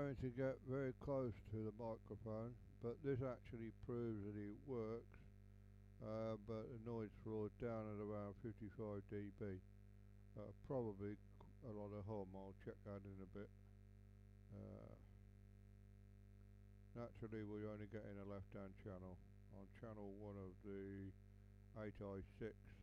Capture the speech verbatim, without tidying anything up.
going to get very close to the microphone, but this actually proves that it works, uh, but the noise floor down at around fifty-five d B. Uh, probably a lot of hum, I'll check that in a bit. Uh, naturally we're only getting a left hand channel on channel one of the eight i six